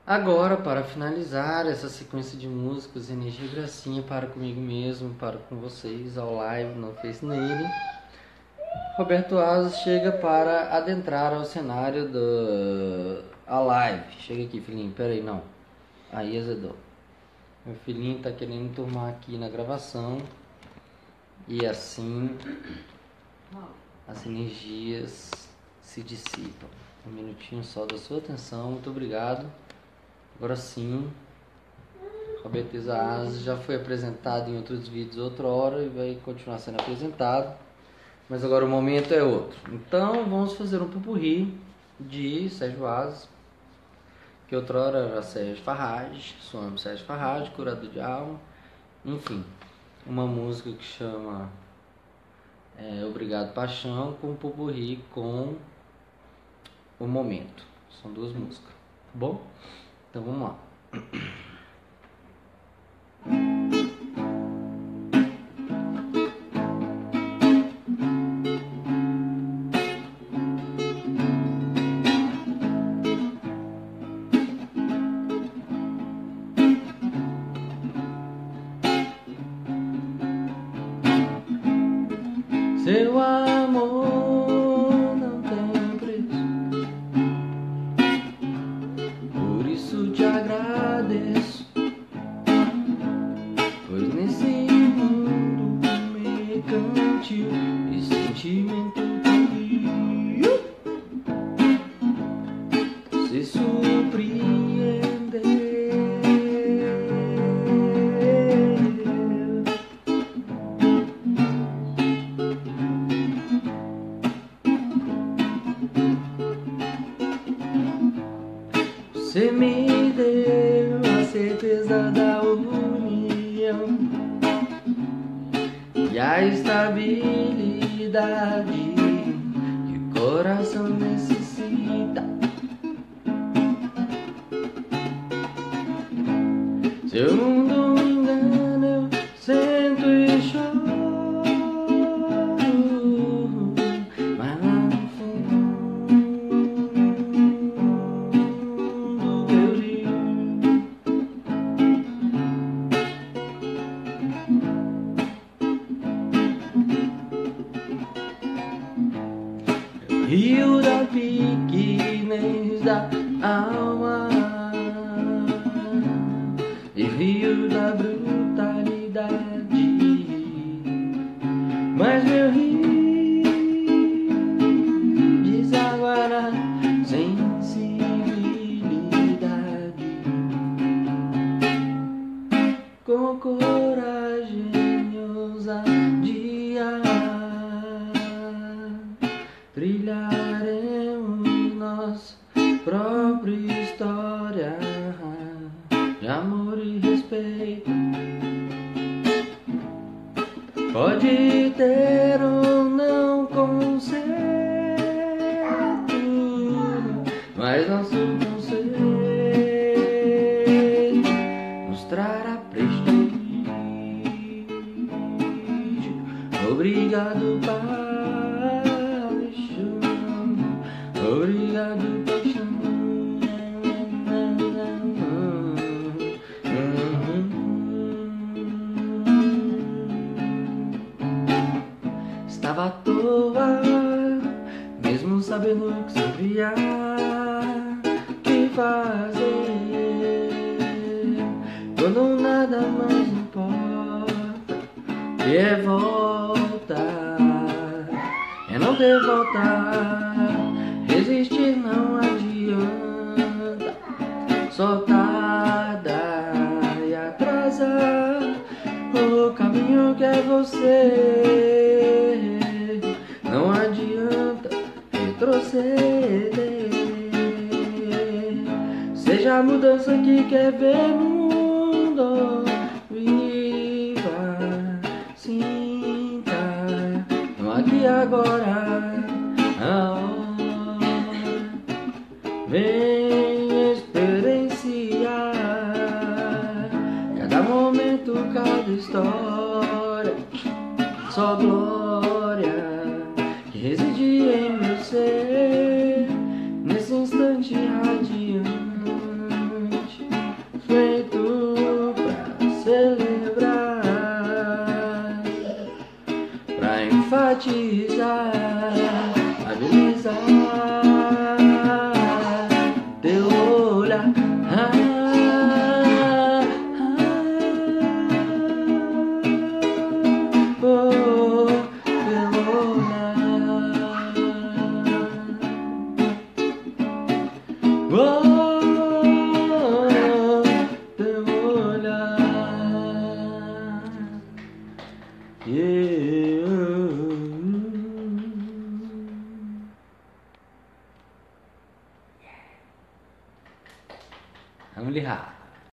Agora, para finalizar essa sequência de músicas, Energia e Gracinha, para comigo mesmo, para com vocês, ao live, não fez nele. Roberto Asas chega para adentrar ao cenário da live. Chega aqui, filhinho, peraí, não. Aí azedou. Meu filhinho tá querendo turmar aqui na gravação. E assim as energias se dissipam. Um minutinho só da sua atenção, muito obrigado. Agora sim, Roberto Asas já foi apresentado em outros vídeos outra hora e vai continuar sendo apresentado. Mas agora o momento é outro. Então vamos fazer um pupurri de Sérgio Asas, que outrora era Sérgio Farrage, somos Sérgio Farrage, curador de alma. Enfim, uma música que chama Obrigado Paixão, com pupurri com o momento. São duas músicas, tá bom? Então vamos lá. Seu amor não tem preço, por isso te agradeço, pois nesse mundo mercantil e sentimento frio se surpreender. Você me deu a certeza da união e a estabilidade que o coração necessita. Seu mundo me engana, eu sento e choro, mas lá no fundo rio da pequenez da alma e rio da brutalidade, mas meu rio deságua na sensibilidade, com coragem e ousadia trilharemos nossa própria história de amor e respeito. Pode ter ou não conceito, mas nosso conceito nos trará prestígio. Obrigado, obrigado, paixão. Estava à toa, mesmo sabendo que sempre há que fazer, quando nada mais importa, que é voltar, é não ter volta. Resistir não adianta, soltada e atrasar o caminho que é você. Não adianta retroceder, seja a mudança que quer ver no mundo. Viva, sinta, no aqui e agora. Vem experienciar cada momento, cada história, só glória que reside em meu ser, nesse instante radiante. Yeah. Vamos ligar.